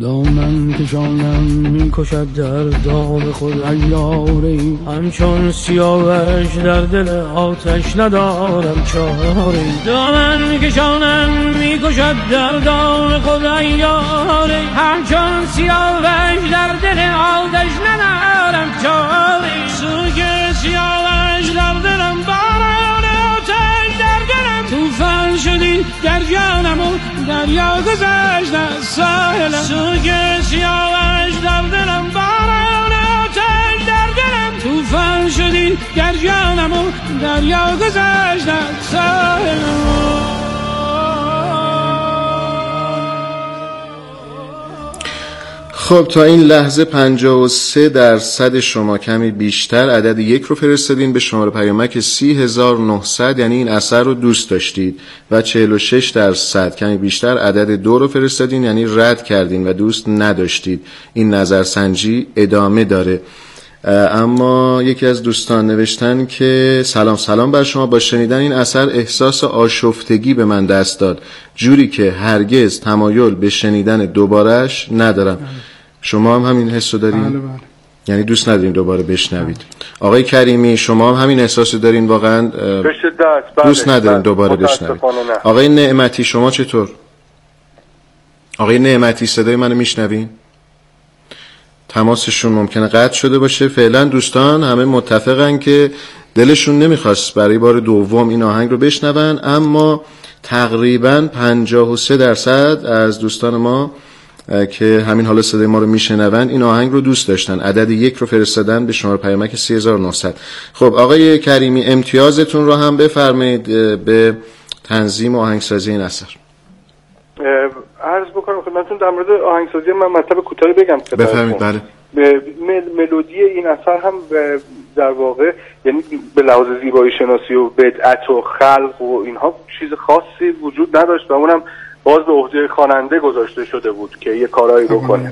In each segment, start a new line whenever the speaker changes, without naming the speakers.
دامن که جانم میکشد در داغ خود ایاری، همچون سیاوش در دل آتش ندارم چاری. دامن که جانم میکشد در داغ خود ایاری، همچون سیاوش در دل آتش ندارم چاری. سوگ سیاوش در دلم باران آتش در دلم، توفان شدی در جانم و دریا گذشت از ساحلم. سوگ سیاوش در دلم باران آتش در دلم، توفان شدی در جانم و دریا گذشت از ساحلم.
خب تا این لحظه 53% شما کمی بیشتر عدد 1 رو فرستادین به شماره پیامک 30900، یعنی این اثر رو دوست داشتید، و 46% کمی بیشتر عدد 2 رو فرستادین، یعنی رد کردین و دوست نداشتید. این نظرسنجی ادامه داره. اما یکی از دوستان نوشتن که سلام بر شما، با شنیدن این اثر احساس آشفتگی به من دست داد، جوری که هرگز تمایل به شنیدن دوبارش ندارم. شما هم همین حس رو دارین؟
بله.
یعنی دوست ندارین دوباره بشنوید. آقای کریمی شما هم همین احساس رو دارین واقعا؟ دوست ندارین دوباره بشنوید. آقای نعمتی شما چطور؟ آقای نعمتی صدای منو میشنوین؟ تماسشون ممکنه قطع شده باشه. فعلا دوستان همه متفقن که دلشون نمیخواست برای بار دوم این آهنگ رو بشنون، اما تقریبا 53% از دوستان ما که همین حالا صدای ما رو میشنون این آهنگ رو دوست داشتن. عدد 1 رو فرستادن به شماره پیامک 3900. خب آقای کریمی امتیازتون رو هم بفرمایید به تنظیم و آهنگسازی این اثر.
عرض بکنم خدمتتون در مورد آهنگسازی من مطلب کوتاهی بگم.
بفرمایید. بله.
ملودی این اثر هم در واقع یعنی به لحاظ زیبایی شناسی و بدعت و خلق و اینها چیز خاصی وجود نداشت و اونم باز به عهده خواننده گذاشته شده بود که یه کارایی بکنه.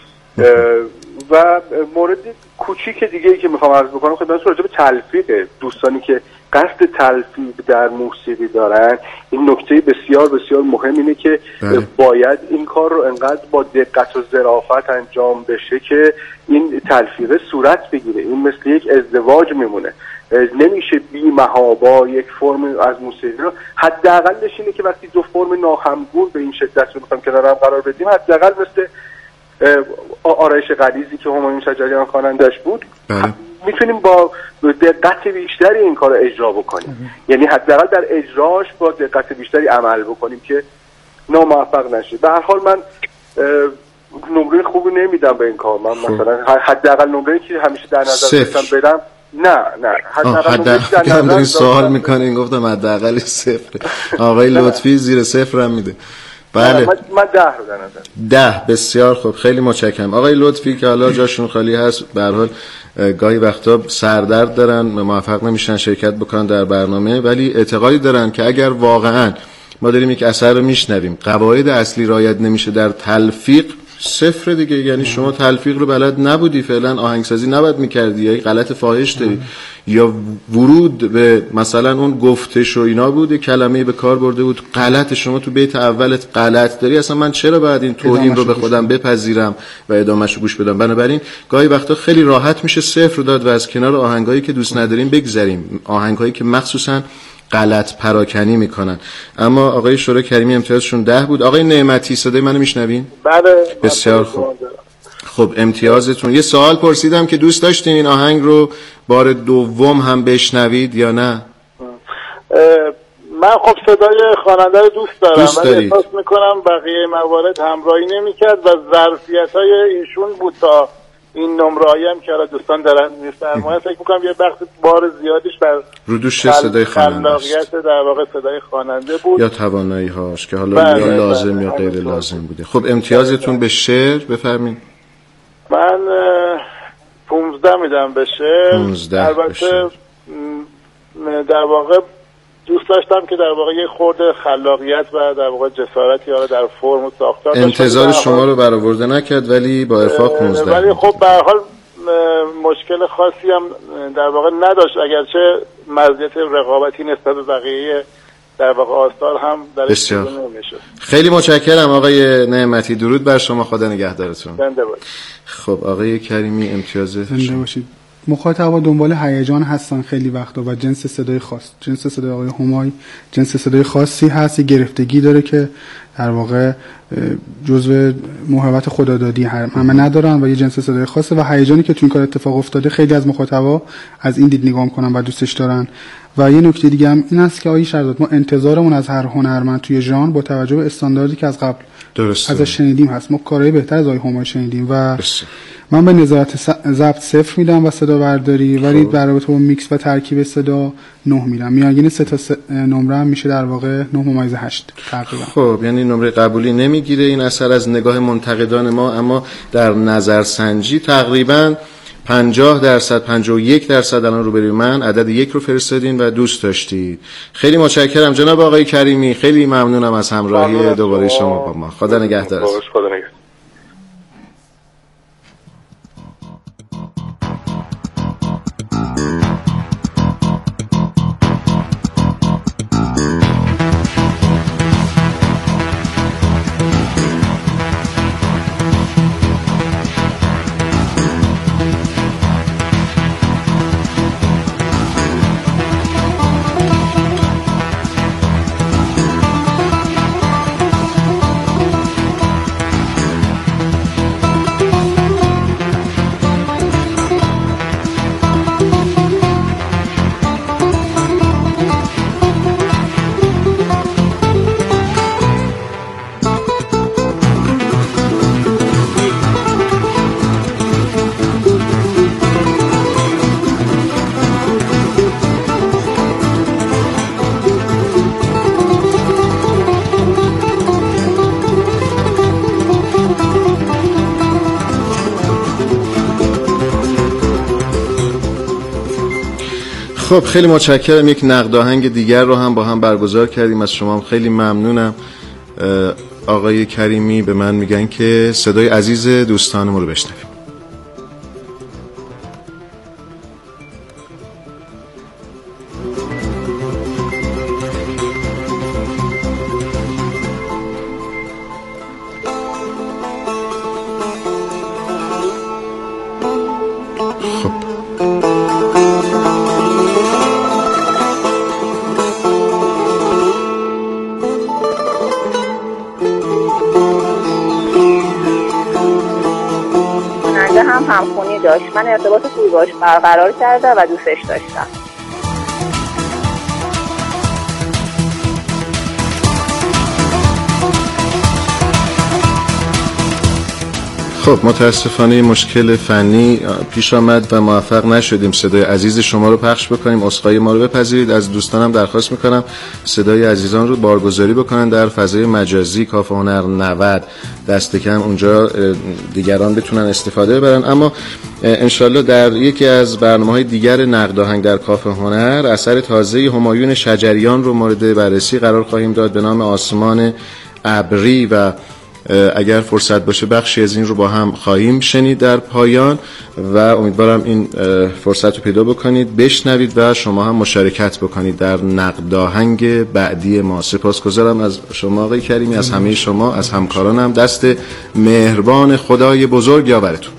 و مورد کوچیک دیگه‌ای که میخوام عرض بکنم خدمتتون راجع به تلفیق، دوستانی که قصد تلفیق در موسیقی دارن، این نکته بسیار بسیار مهم اینه که باید این کار رو انقدر با دقت و ظرافت انجام بشه که این تلفیق صورت بگیره. این مثل یک ازدواج میمونه، نمیشه بی محابا یک فرم از موسیقی رو، حداقلش اینه که وقتی دو فرم ناهمگون به این شدت رو میخوام کنار هم قرار بدیم، حداقل مثل آرایش غلیظی که همایون شجریان خواننده‌اش بود، میتونیم با دقت بیشتری این کار رو اجرا بکنیم. یعنی حداقل در اجراش با دقت بیشتری عمل بکنیم که ناموفق نشه. به هر حال من نمره خوبی نمیدم به این کار. من مثلا حداقل نمره‌ای که همیشه در نظر داشتم نه
حداقل سوال میکنین گفتم حداقل 0. آقای لطفی زیر 0 هم میده. بله
من 10 رو در نظر.
10 بسیار خوب، خیلی متشکرم. آقای لطفی که حالا جاشون خالی هست، به هر حال گاهی وقتا سردرد دارن، موفق نمیشن شرکت بکنن در برنامه، ولی اعتقادی دارن که اگر واقعا ما داریم یک اثر رو میشنویم قواعد اصلی رعایت نمیشه در تلفیق، 0 دیگه. یعنی شما تلفیق رو بلد نبودی، فعلا آهنگسازی نباید میکردی، یا غلط فاحش داری، یا ورود به مثلا اون گفتش و اینا بوده، کلمه‌ای به کار برده بود غلط، شما تو بیت اولت غلط داری. اصلا من چرا باید این توهین رو به خودم بپذیرم و ادامهش رو گوش بدم؟ بنابراین گاهی وقتا خیلی راحت میشه 0 رو داد و از کنار آهنگایی که دوست نداریم بگذریم، آهنگایی که مخصوصا غلط پراکنی میکنن. اما آقای شورای کریمی امتیازشون 10 بود. آقای نعمتی صدای منو میشنوین؟
بله
بسیار خوب. خب امتیازتون، یه سوال پرسیدم که دوست داشتین این آهنگ رو بار دوم هم بشنوید یا نه؟
من خب صدای خواننده رو دوست دارم، ولی احساس میکنم بقیه موارد همراهی نمیکرد و ظرفیت‌های ایشون بود تا این نمره‌ای هم که دوستان دارن می‌فرمایند، فکر می‌کنم یه بخش بار زیادیش بر
رودوش صدای خواننده است،
در واقع صدای خواننده بود
یا توانایی‌هاش که حالا یا لازم یا غیر لازم بوده. خب امتیازتون به شعر بفرمایید.
من 15 میدم به شعر.
15
البته در واقع دوست داشتم که در واقع یه خورده خلاقیت و در واقع جسارتی ها در فرم و ساختار
انتظار شما رو برآورده نکرد، ولی با افاق 15.
ولی خب به هر حال مشکل خاصی هم در واقع نداشت، اگرچه مزیت رقابتی نسبت به بقیه در واقع آثار هم درش
نمیشه. خیلی متشکرم آقای نعمتی، درود بر شما، خدا نگهدارتون.
زنده باشید.
خب آقای کریمی امتیاز
زنده باشید. مخاطبا دنبال هیجان هستن خیلی وقتا و جنس صدای خاص، جنس صدای آقای همای جنس صدای خاصی هست، گرفتگی داره که در واقع جزء موهبت خدادادی همه ندارن و یه جنس صدای خاصه و هیجانی که تو این کار اتفاق افتاده خیلی از مخاطبا از این دید نگاه می‌کنن و دوستش دارن. و یه نکته دیگه هم این است که آقای شهرزاد ما انتظارمون از هر هنرمند توی ژانر با توجه به استانداردی که از قبل ازش شنیدیم هست. ما کارهای بهتر از آقای همای شنیدیم و من به نظارت ضبط 0 میدم و صدا برداری، ولی در رابطه با میکس و ترکیب صدا 9 میدم. میانگین 3 تا نمره هم میشه در واقع 9.8 تقریبا.
خب یعنی نمره قبولی نمیگیره این اثر از نگاه منتقدان ما، اما در نظرسنجی تقریبا 50%، 51% الان روبروی من عدد 1 رو فرستادین و دوست داشتید. خیلی متشکرم جناب آقای کریمی، خیلی ممنونم از همراهی دوباره شما با ما. خدا نگهدارتون.
خدا نگهدار.
خب خیلی متشکرم. یک نقد آهنگ دیگر رو هم با هم برگزار کردیم. از شما هم خیلی ممنونم. آقای کریمی به من میگن که صدای عزیز دوستانمون رو بشنویم.
همخونی داشت. من ارتباط خوبی باش برقرار کرده و دوستش داشتم.
خب متاسفانه مشکل فنی پیش آمد و موفق نشدیم صدای عزیز شما رو پخش بکنیم. عذرخواهی ما رو بپذیرید. از دوستانم درخواست میکنم صدای عزیزان رو بارگذاری بکنن در فضای مجازی کافه هنر 90 دست کم اونجا دیگران بتونن استفاده ببرن. اما انشالله در یکی از برنامه‌های دیگر نقد آهنگ در کافه هنر اثر تازه همایون شجریان رو مورد بررسی قرار خواهیم داد به نام آسمان ابری و اگر فرصت باشه بخشی از این رو با هم خواهیم شنید در پایان و امیدوارم این فرصت رو پیدا بکنید بشنوید و شما هم مشارکت بکنید در نقد آهنگ بعدی ما. سپاسگزارم از شما آقای کریمی، از همه شما، از همکارانم. دست مهربان خدای بزرگ یاورتون.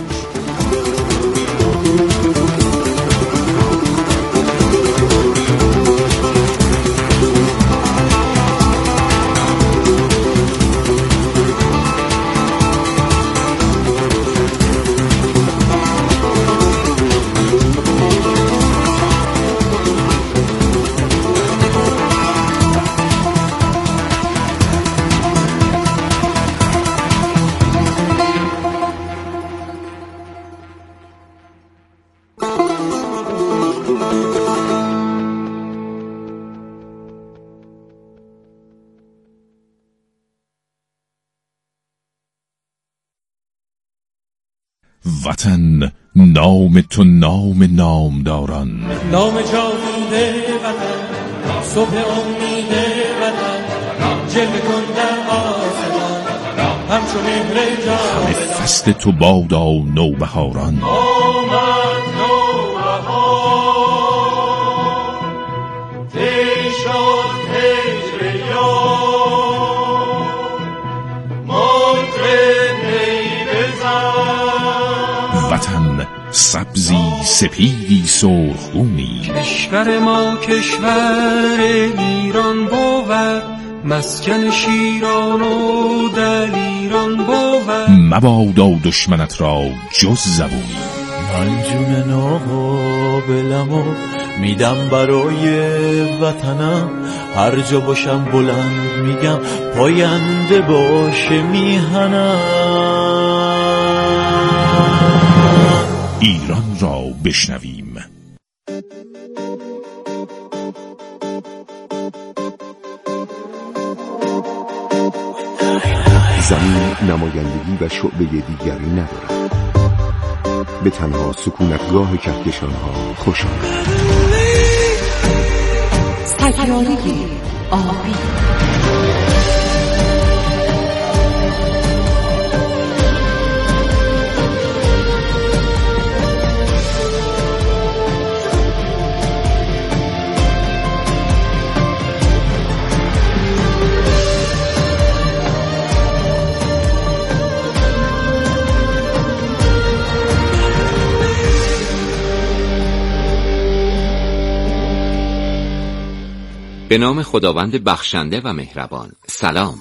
وطن نام تو نام نامداران،
نام جاویده وطن، صبح امید وطن، جلوه کن در آسمان همچون مهر جان.
همه فصل تو بادا نوبهاران،
آمد نوبهار، دی شد
سپیدی سرخگونی.
کشور ما کشور ایران بود، مسکن شیران و دلیران بود.
مبادا دشمنت را جز زبونی.
من جون ناقابلمو میدم برای وطنم، هر جا باشم بلند میگم پاینده باشه میهنم.
ایران را بشنویم.
زمین نمایندگی و شعبه دیگری ندارد، به تنها سکونتگاه کهکشان‌ها خوش آمد.
سیاره آبی.
به نام خداوند بخشنده و مهربان. سلام.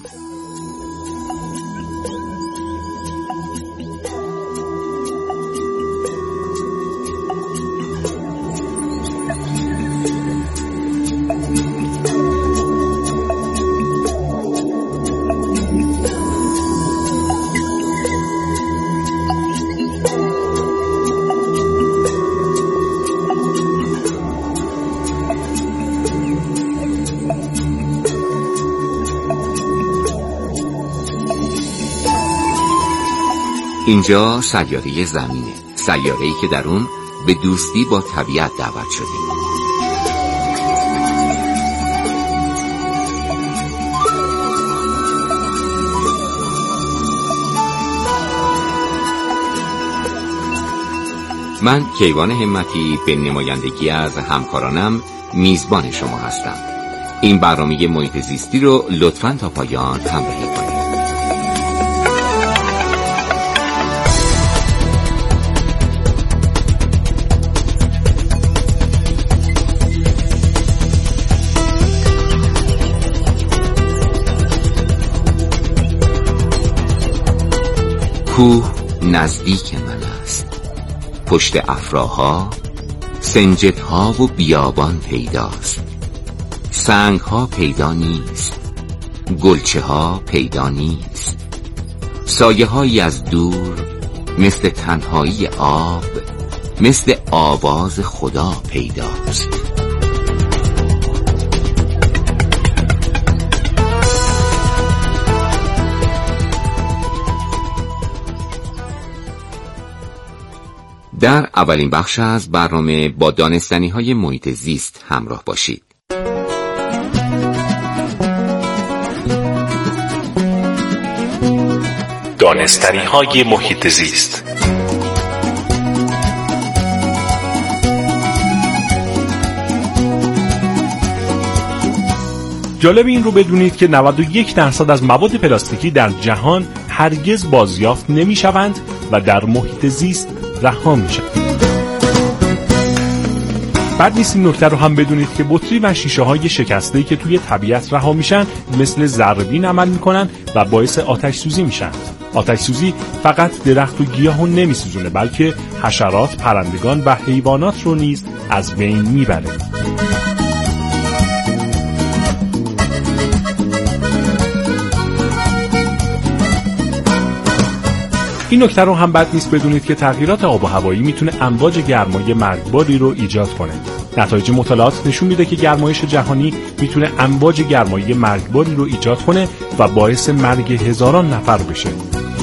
اینجا سیاره زمینه، سیاره‌ای که در اون به دوستی با طبیعت دعوت شدیم. من کیوان همتی به نمایندگی از همکارانم میزبان شما هستم. این برنامه محیط زیستی رو لطفاً تا پایان همراهی کنید. کوه نزدیک من است، پشت افراها سنجدها و بیابان پیداست. سنگها پیدا نیست، گلچه ها پیدا نیست. سایه هایی از دور مثل تنهایی آب، مثل آواز خدا پیداست. در اولین بخش از برنامه با دانستنی‌های محیط زیست همراه باشید.
دانستنی‌های محیط زیست.
جالب این رو بدونید که 91% از مواد پلاستیکی در جهان هرگز بازیافت نمی‌شوند و در محیط زیست رها میشن. بعد نیست این نکته رو هم بدونید که بطری و شیشه های شکسته‌ای که توی طبیعت رها میشن مثل ضربین عمل میکنن و باعث آتش سوزی میشن. آتش سوزی فقط درخت و گیاه رو نمیسوزونه، بلکه حشرات، پرندگان و حیوانات رو نیز از بین میبره. این نکته رو هم بد نیست بدونید که تغییرات آب و هوایی میتونه امواج گرمای مرگباری رو ایجاد کنه. نتایج مطالعات نشون میده که گرمایش جهانی میتونه امواج گرمایی مرگباری رو ایجاد کنه و باعث مرگ هزاران نفر بشه.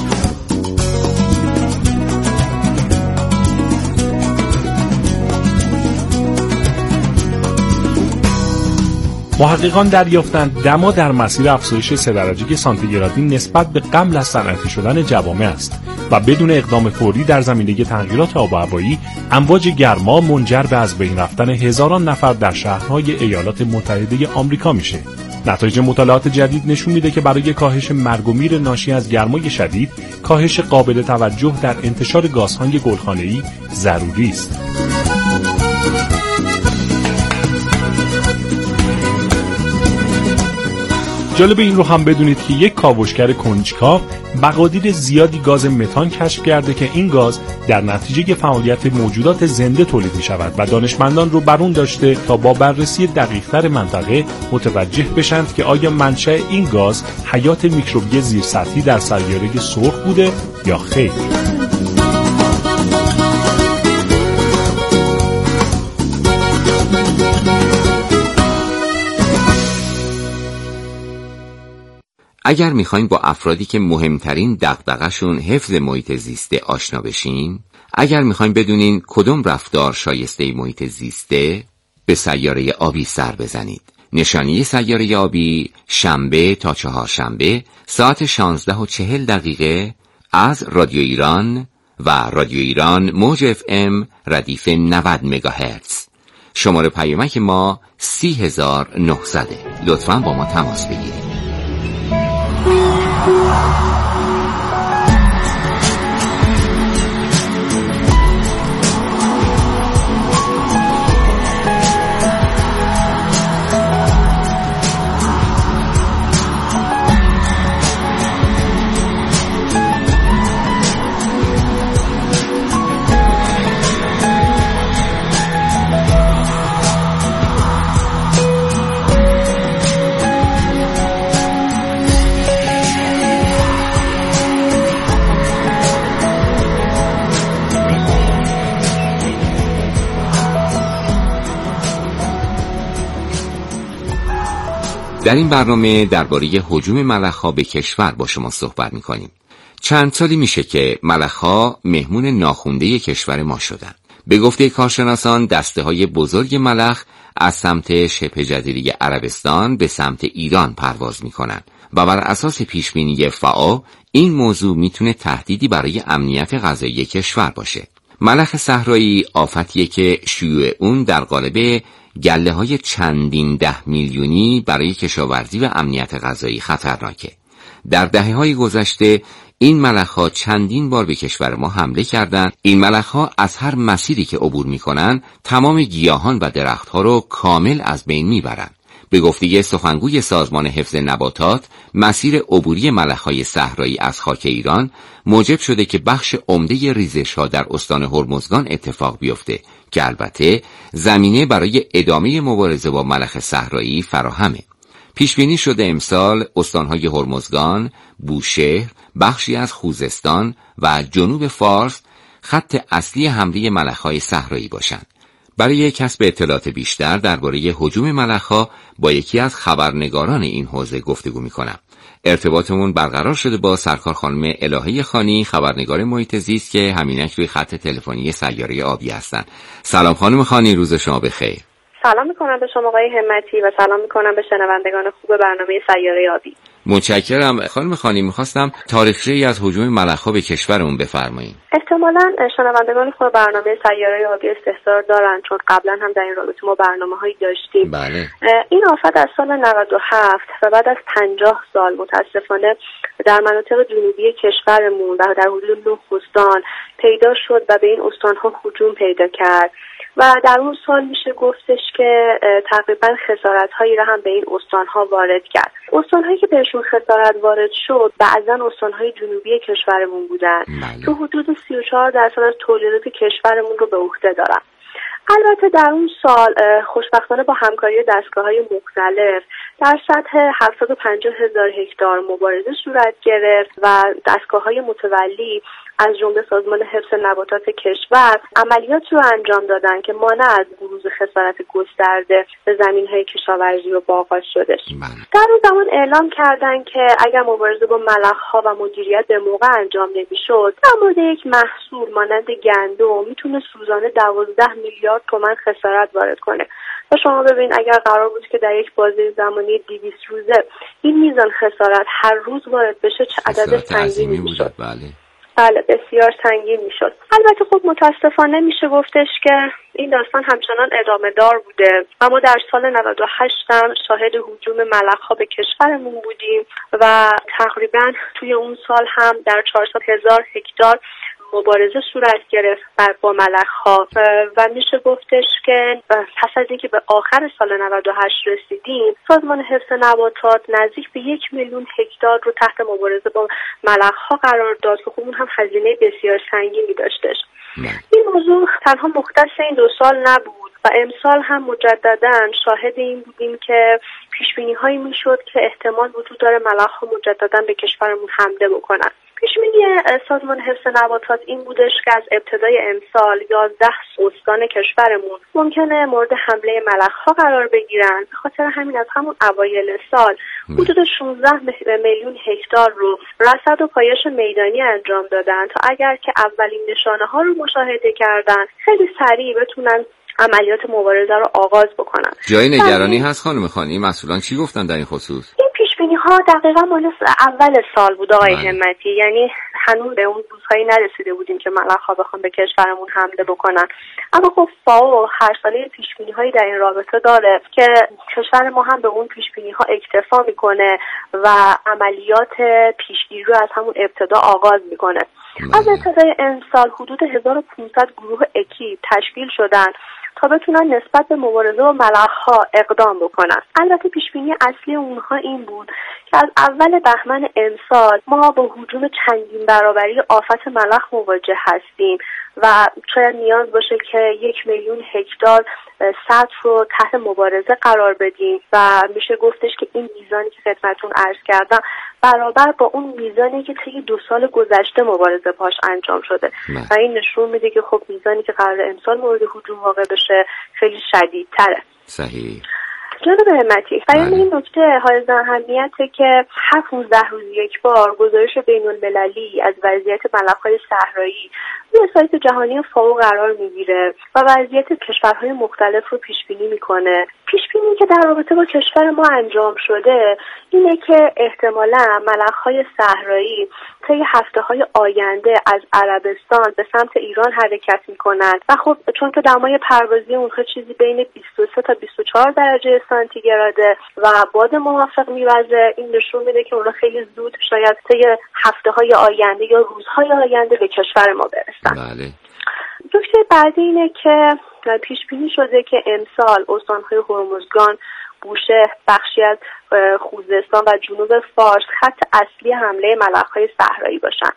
محققان دریافتند دما در مسیر افزایش 3 درجه سانتیگرادی نسبت به قبل از صنعتی شدن جوامع است و بدون اقدام فوری در زمینه تغییرات آب و هوایی امواج گرما منجر به از بین رفتن هزاران نفر در شهرهای ایالات متحده آمریکا میشه. نتایج مطالعات جدید نشون میده که برای کاهش مرگ و میر ناشی از گرمای شدید، کاهش قابل توجه در انتشار گازهای گلخانه‌ای ضروری است. جالب این رو هم بدونید که یک کاوشگر کنجکاو مقادیر زیادی گاز متان کشف کرده که این گاز در نتیجه فعالیت موجودات زنده تولید می شود و دانشمندان رو بر اون داشته تا با بررسی دقیق‌تر منطقه متوجه بشند که آیا منشأ این گاز حیات میکروبی زیرسطحی در سیاره سرخ بوده یا خیر.
اگر میخواین با افرادی که مهمترین دغدغه‌شون حفظ محیط زیسته آشنا بشین، اگر میخواین بدونین کدوم رفتار شایسته محیط زیسته، به سیاره آبی سر بزنید. نشانی سیاره آبی شنبه تا چهارشنبه ساعت 16:40 از رادیو ایران و رادیو ایران موج FM ردیف 90 مگاهرتز. شماره پیامک ما 30900. لطفاً با ما تماس بگیرید. در این برنامه درباره هجوم ملخ‌ها به کشور با شما صحبت می‌کنیم. چند سالی میشه که ملخ‌ها مهمون ناخوانده کشور ما شدن. به گفته کارشناسان دسته‌های بزرگ ملخ از سمت شبه جزیره عربستان به سمت ایران پرواز می‌کنن و بر اساس پیشبینی فائو این موضوع میتونه تهدیدی برای امنیت غذایی کشور باشه. ملخ صحرایی آفتیه که شیوع اون در قالب گله‌های چندین 10 میلیونی برای کشاورزی و امنیت غذایی خطرناکه. در دهه‌های گذشته این ملخ‌ها چندین بار به کشور ما حمله کردند. این ملخ‌ها از هر مسیری که عبور می‌کنن تمام گیاهان و درخت‌ها رو کامل از بین می‌برن. به گفته سخنگوی سازمان حفظ نباتات، مسیر عبوری ملخ‌های صحرایی از خاک ایران موجب شده که بخش عمده ریزش‌ها در استان هرمزگان اتفاق بیفته که البته زمینه برای ادامه مبارزه با ملخ صحرایی فراهمه. پیش بینی شده امسال استان‌های هرمزگان، بوشهر، بخشی از خوزستان و جنوب فارس خط اصلی حمله ملخ‌های صحرایی باشند. برای کسب اطلاعات بیشتر درباره هجوم ملخ‌ها با یکی از خبرنگاران این حوزه گفتگو می‌کنم. ارتباطمون برقرار شده با سرکار خانم الهه خانی، خبرنگار محیط زیست که همینک روی خط تلفنی سیاره آبی هستن. سلام خانم خانی، روز شما بخیر.
سلام میکنم به شما آقای همتی و سلام میکنم به شنوندگان خوب برنامه سیاره آبی.
متشکرم. خانم خانی، میخواستم تاریخچه‌ای از هجوم ملخ‌ها به کشورمون بفرمایید.
احتمالاً شنوندگان خوب برنامه سیاره آبی استحضار دارن، چون قبلا هم در این رابطه ما برنامه‌هایی داشتیم.
بله.
این آفت از سال 97 و بعد از 50 سال متاسفانه در مناطق جنوبی کشورمون و در حدود 9 استان پیدا شد و به این استان‌ها هجوم پیدا کرد. و در اون سال میشه گفتش که تقریبا خسارت‌هایی را هم به این استان‌ها وارد کرد. استان‌هایی که بهشون خسارت وارد شد بعضاً استان‌های جنوبی کشورمون بودن که حدود 34% از تولیدات کشورمون رو به عهده دارن. البته در اون سال خوشبختانه با همکاری دستگاه‌های مختلف در سطح 750,000 هکتار مبارزه صورت گرفت و دستگاه‌های متولی از جمله سازمان حفظ نباتات کشور عملیاتی رو انجام دادن که مانع از بروز خسارت گسترده به زمین‌های کشاورزی و باغات شدش. در اون زمان اعلام کردن که اگر مبارزه با ملخ‌ها و مدیریت به موقع انجام نمی‌شد، در مورد یک محصول مانند گندم میتونه روزانه 12 میلیارد تومان خسارت وارد کنه. و شما ببین اگر قرار بود که در یک بازه زمانی 200 روزه این میزان خسارت هر روز وارد بشه چه عدد سنگینی میشد. بله بسیار سنگین میشد. البته خب متاسفانه میشه گفتش که این داستان همچنان ادامه دار بوده و ما در سال 98 هم شاهد هجوم ملخ‌ها به کشورمون بودیم و تقریبا توی اون سال هم در 400,000 هکتار مبارزه صورت گرفت با ملخ‌ها و میشه گفتش که پس از اینکه به آخر سال 98 رسیدیم، سازمان حفظ نباتات نزدیک به 1 میلیون هکتار رو تحت مبارزه با ملخ‌ها قرار داد که خب اون هم هزینه بسیار سنگینی داشتش. این موضوع تنها مختص این 2 سال نبود و امسال هم مجدداً شاهد این بودیم که پیشبینی‌هایی میشد که احتمال وجود داره ملخ‌ها مجدداً به کشورمون حمله بکنن. پیشبینی سازمان حفظ نباتات این بودش که از ابتدای امسال 11 استان کشورمون ممکنه مورد حمله ملخ‌ها قرار بگیرن. به خاطر همین از همون اوایل سال حدود 16 میلیون هکتار رو رصد و پایش میدانی انجام دادن تا اگر که اولین نشانه‌ها رو مشاهده کردن خیلی سریع بتونن عملیات مبارزه رو آغاز بکنن.
جای نگرانی هست خانم خانی؟ مسئولان چی گفتن در این خصوص؟
این پیشبینی‌ها دقیقاً مال اول سال بود آقای همتی، یعنی هنوز به اون روزهایی نرسیده بودیم که ملخ‌ها بخوان به کشورمون حمله بکنن. اما خب فاو هر ساله پیشبینی‌هایی در این رابطه داره که کشور ما هم به اون پیشبینی‌ها اکتفا میکنه و عملیات پیشگیری رو از همون ابتدا آغاز میکنه. از ابتدای امسال حدود 1500 گروه اکیپ تشکیل شدن تا بتونن نسبت به مبارزه با ملخ‌ها اقدام بکنن. البته پیشبینی اصلی اونها این بود که از اول بهمن امسال ما با هجوم چندین برابری آفت ملخ مواجه هستیم و شاید نیاز باشه که 1 میلیون هکتار سطح رو تحت مبارزه قرار بدیم و میشه گفتش که این میزانی که خدمتتون عرض کردم برابر با اون میزانی که طی 2 سال گذشته مبارزه باش انجام شده و این نشون میده که خب میزانی که قرار امسال مورد هجوم واقع بشه خیلی شدیدتره.
صحیح.
جناب همتی، بیان این نکته حائز اهمیته که هر 15 روز یک بار گزارش بین‌المللی از وضعیت ملخ‌های صحرایی روی سایت جهانی فاو قرار میگیره و وضعیت کشورهای مختلف رو پیش بینی میکنه. پیش بینی که در رابطه با کشور ما انجام شده اینه که احتمالاً ملخ‌های صحرایی طی هفته‌های آینده از عربستان به سمت ایران حرکت میکنن و خب چون که دمای پروازی اونها چیزی بین 23 تا 24 درجه سانتیگراده و باد موافق میوزه، این نشون میده که اونها خیلی زود شاید طی هفته‌های آینده یا روزهای آینده به کشور ما برسن.
بله.
نکته بعدی اینه که پیش بینی شده که امسال استان‌های هرمزگان، بوشهر، بخشی از خوزستان و جنوب فارس خط اصلی حمله ملخ‌های صحرایی باشن.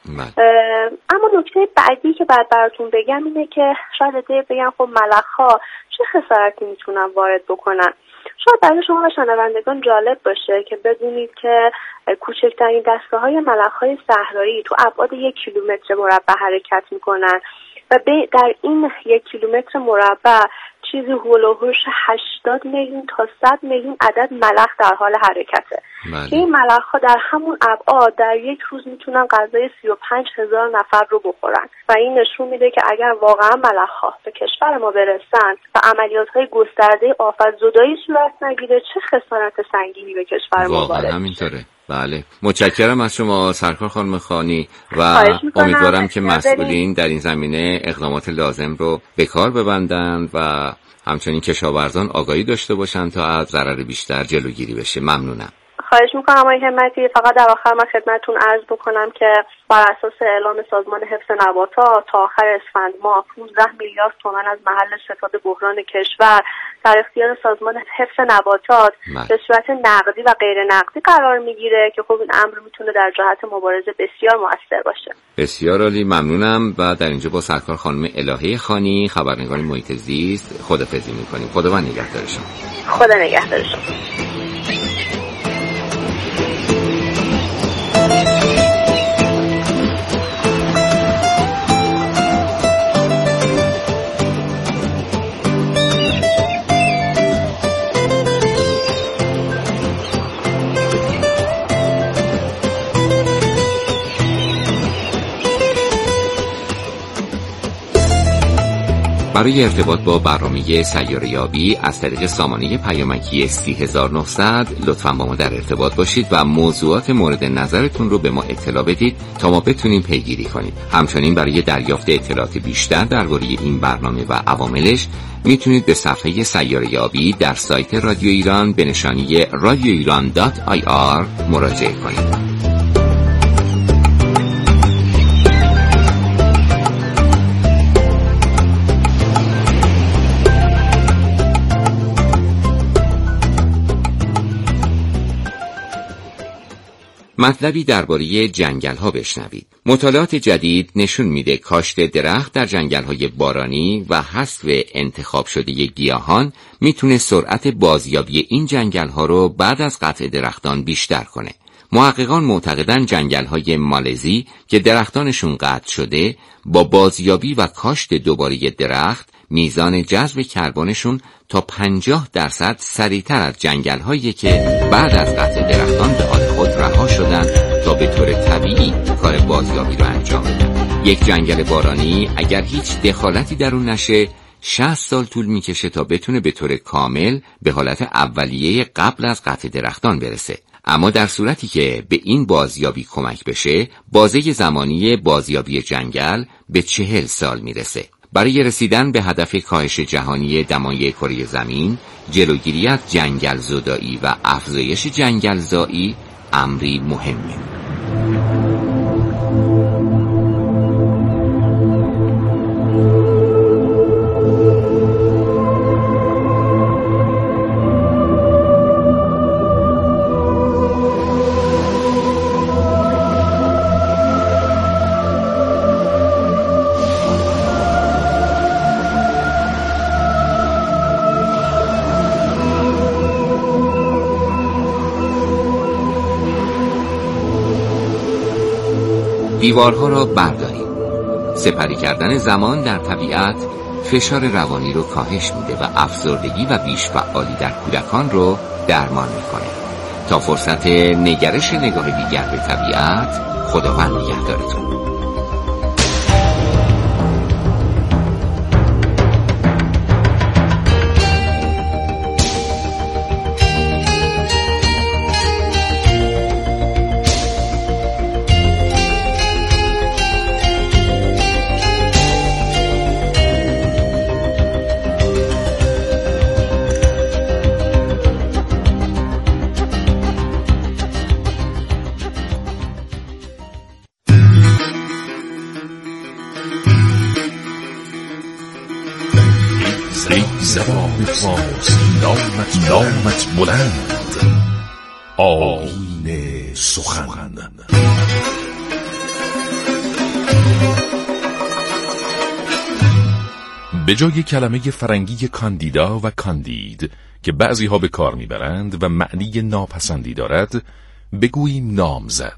اما نکته بعدی که بعد براتون بگم اینه که شاید بگم خب ملخ‌ها چه خسارتی میتونن وارد بکنن. شاید برای شما و شنوندگان جالب باشه که بدونید که کوچکترین دسته‌های ملخ‌های صحرایی تو ابعاد 1 کیلومتر مربع حرکت میکنن و در این 1 کیلومتر مربع چیزی هولوهوش 80 میلیون تا 100 میلیون عدد ملخ در حال حرکته. که این ملخ‌ها در همون ابعاد در یک روز میتونن غذای 35,000 نفر رو بخورن و این نشون میده که اگر واقعا ملخ‌ها به کشور ما برسن و عملیات‌های گسترده آفت زدایی صورت نگیره چه خسارت سنگینی به کشور ما وارد میشه.
همینطوره. بله، متشکرم از شما سرکار خانم خانی و امیدوارم که مسئولین در این زمینه اقدامات لازم رو به کار ببندن و همچنین کشاورزان آگاهی داشته باشن تا از ضرر بیشتر جلوگیری بشه. ممنونم.
خواهش میکنم آقای همتی. فقط در آخر من خدمتتون عرض بکنم که بر اساس اعلام سازمان حفظ نباتات تا آخر اسفند ماه 15 میلیارد تومان از محل ستاد بحران کشور در اختیار سازمان حفظ نباتات به صورت نقدی و غیر نقدی قرار میگیره که خب این امر میتونه در جهت مبارزه بسیار موثر باشه.
بسیار عالی، ممنونم. و در اینجا با سرکار خانم الهه خانی خبرنگار محیط زیست خداحافظی میکنیم. خداوند نگهدار شما.
خدا نگهدار شما.
برای ارتباط با برنامه سیاره‌یابی از طریق سامانه پیامکی 30900 لطفاً با ما در ارتباط باشید و موضوعات مورد نظرتون رو به ما اطلاع بدید تا ما بتونیم پیگیری کنیم. همچنین برای دریافت اطلاعات بیشتر درباره این برنامه و عواملش میتونید به صفحه سیاره‌یابی در سایت رادیو ایران به نشانی radioiran.ir مراجعه کنید. مطلبی درباره جنگل‌ها بشنوید. مطالعات جدید نشون میده کاشت درخت در جنگل‌های بارانی و حذف انتخاب شده گیاهان میتونه سرعت بازیابی این جنگل‌ها رو بعد از قطع درختان بیشتر کنه. محققان معتقدن جنگل‌های مالزی که درختانشون قطع شده با بازیابی و کاشت دوباره درخت میزان جذب کربنشون تا 50% سریعتر از جنگل‌هایی که بعد از قطع درختان به حال خود رها شدن تا به طور طبیعی کار بازیابی رو انجام بدن. یک جنگل بارانی اگر هیچ دخالتی در اون نشه 60 سال طول میکشه تا بتونه به طور کامل به حالت اولیه قبل از قطع درختان برسه. اما در صورتی که به این بازیابی کمک بشه، بازه زمانی بازیابی جنگل به 40 سال میرسه. برای رسیدن به هدف کاهش جهانی دمای کره زمین، جلوگیری از جنگل زدایی و افزایش جنگل زایی امری مهمه. دیوارها را برداریم. سپری کردن زمان در طبیعت فشار روانی رو کاهش میده و افسردگی و بیش‌فعالی در کودکان رو درمان میکنه. تا فرصت نگرش نگاه دیگر به طبیعت، خداوند نگهدارتون.
زبان فارسی نامت بلند، آیین سخن. به جای کلمه فرنگی کاندیدا و کاندید که بعضی ها به کار میبرند و معنی ناپسندی دارد، بگوییم نامزد.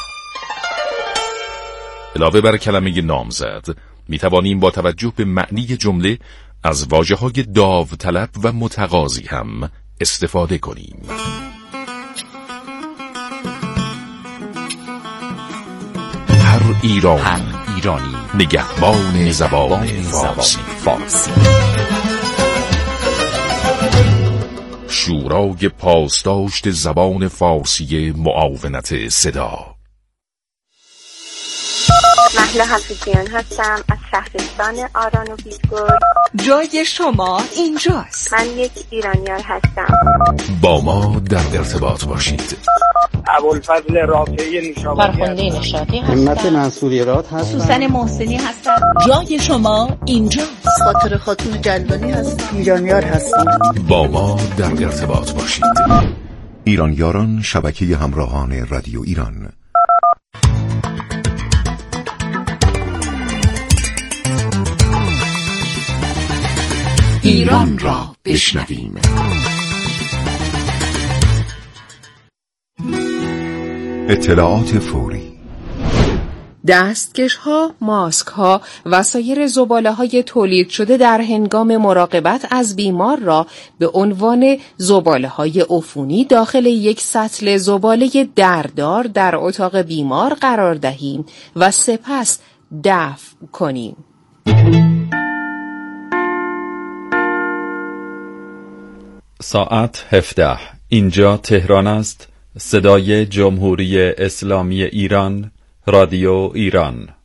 علاوه بر کلمه نامزد میتوانیم با توجه به معنی جمله از واژه‌های داوطلب و متقاضی هم استفاده کنیم. هر ایرانی نگهبان زبان فارسی. شورای پاسداشت زبان فارسی معاونت صدا.
مهلا حفیظیان هستم از شهرستان آران و بیتگل.
جای شما اینجاست.
من یک ایرانیار هستم.
با ما در ارتباط باشید.
ابوالفضل رافعی نشابوری،
فرخنده نشاطی هستم.
همت منصوریرات هستم.
سوسن محسنی هستم. جای شما اینجاست.
خاطر خاتون جلوانی هستم.
ایرانیار هستم.
با ما در ارتباط باشید.
ایرانیاران، شبکه همراهان رادیو ایران.
ایران را بشنویم.
اطلاعات فوری.
دستکش‌ها، ماسک‌ها و سایر زباله‌های تولید شده در هنگام مراقبت از بیمار را به عنوان زباله‌های عفونی داخل یک سطل زباله دردار در اتاق بیمار قرار دهیم و سپس دفع کنیم.
ساعت 17. اینجا تهران است. صدای جمهوری اسلامی ایران، رادیو ایران.